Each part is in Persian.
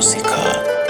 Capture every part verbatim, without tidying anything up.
موسیقا.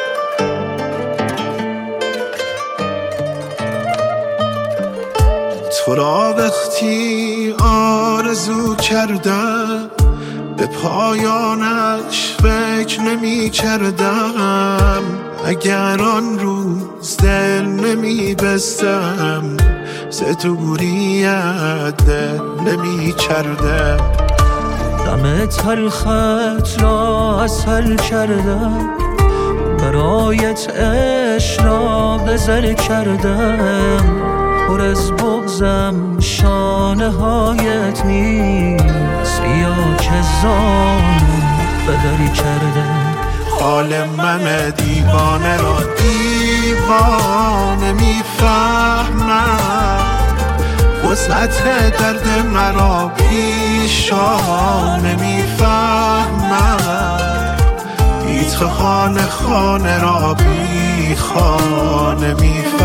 تو را وقتی آرزو کردم به پایانش فکر نمی کردم، اگر آن روز دل نمی بستم ز دوریت دل نمی کردم. دم تلخت را عسل کردم، برایت عشق را بزر کردم. پر از بغضم شانه هایت نیست، بیا که زانم بدری کردم. حال من دیوانه را دیوانه میفهمم، وسعت درد مرا پیشانه میفهمم. دیت خانه خانه را بی خانه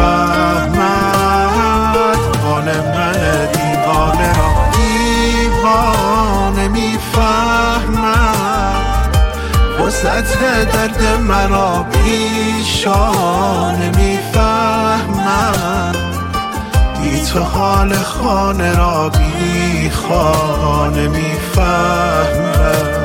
میفهمد. حال من دیوانه را دیوانه میفهمد، وسعت درد مرا پیشانه میفهمد. دیت حال خانه را بی خانه میفهمد.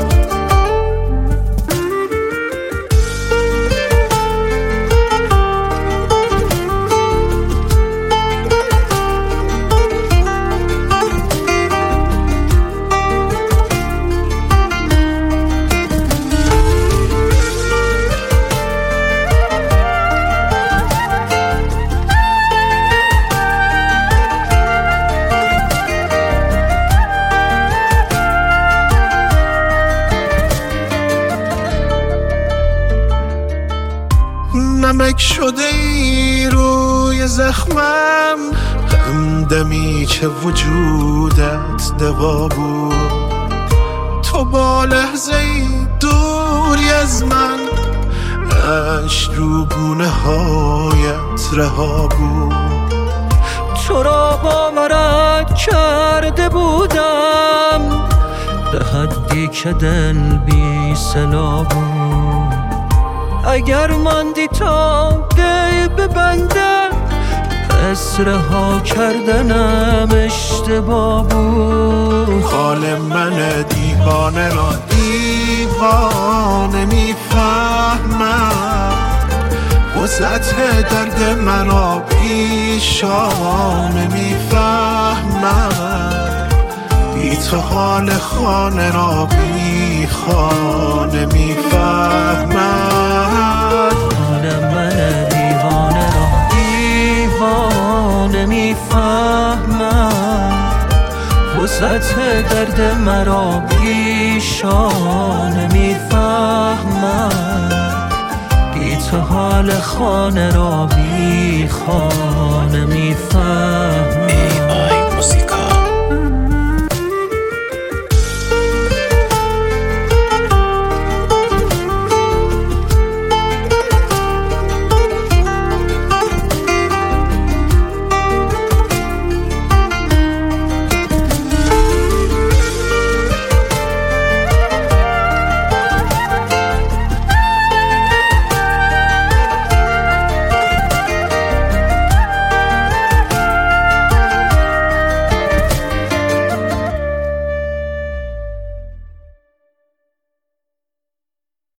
نمک شده ای روی زخمم، همدمی که وجودت دوا بود. تو با لحظه ای دوری از من، اشک رو گونه هایت رها بود. تو را باورت کرده بودم، به حدی که دل بی صلا بود. اگر ماندی تا دی ببنده، اسرها کردنم اشتباه بود. حال من دیوانه را دیوانه میفهمم، وسعت درد مرا پیشانه میفهمم. دیت حال خانه را بی خانه میفهمد. حال من دیوانه را دیوانه میفهمد، وسعت درد مرا پیشانه میفهمد. دیت حال خانه را بی خانه میفهمد.